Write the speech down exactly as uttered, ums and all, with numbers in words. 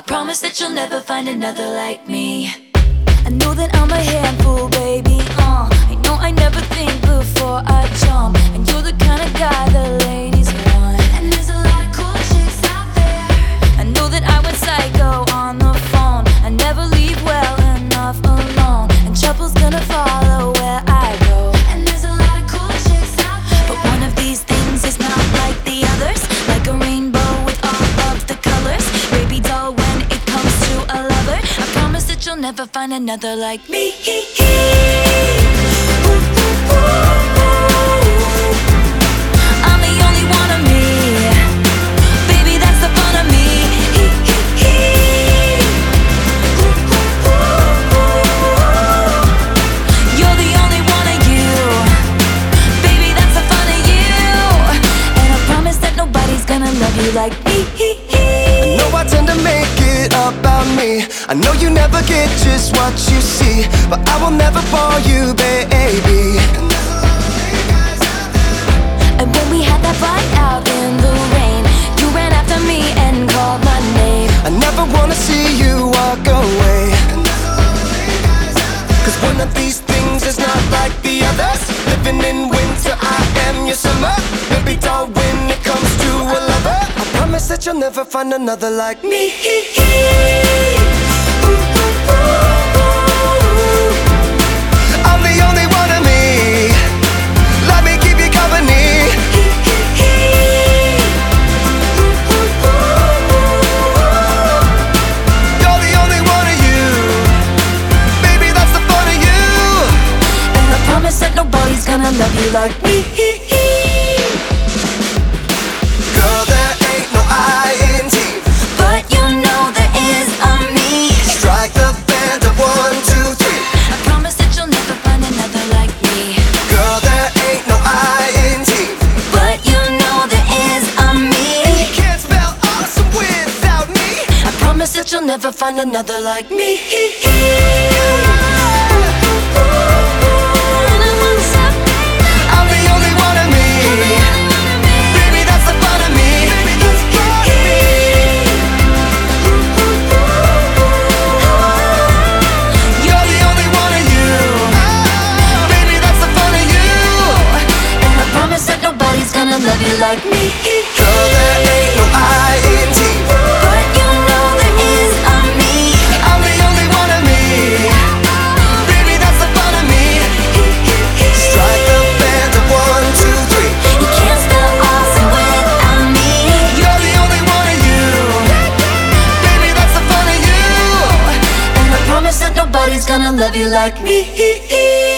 promise that you'll never find another like me. I know that I'm a handful, baby, uh I know I never think before I jump, and you're the kind of guy the ladies want. And there's a lot of cool chicks out there. I know that I went psycho on the phone. I never leave well enough alone, and trouble's gonna follow where I go. And there's a lot of cool chicks out there, but one of these things is not like the others. Like a rainbow with all of the colors, baby doll, when it comes to a lover, I promise that you'll never find another like me. Ooh, ooh, ooh. I'm the only one of me, baby, that's the fun of me. Ooh, ooh, ooh. You're the only one of you, baby, that's the fun of you. And I promise that nobody's gonna love you like me. I know I tend to make it about me. I know you never get just what you see, but I will never bore you, baby. And when we had that fight out in the rain, you ran after me and called my name. I never wanna see you walk away, cause one of these things is not like the others. Living in winter, I am your summer. Baby doll, when it comes to a lover, I promise that you'll never find another like me. Ooh, ooh, ooh. I'm the only one of me, let me keep you company. You're the only one of you, baby, that's the fun of you. And I promise that nobody's gonna love you like me. Girl, there ain't no I in team, But you know there is a me. strike the band of one, two, three. I promise that you'll never find another like me. Girl, there ain't no I in team, But you know there is a me. you can't spell awesome without me. I promise that you'll never find another like me. I'm the only one of me, baby, that's the fun of me. You're the only one of you, baby, that's the fun of you. And I promise that nobody's gonna love you like me. Girl, there ain't no I in team, But you know there is a me. I'm the only one of me, baby, that's the fun of me. Strike the band of one, two, three. You can't spell awesome without me. You're the only one of you, baby, that's the fun of you. And I promise that nobody's gonna love you like me.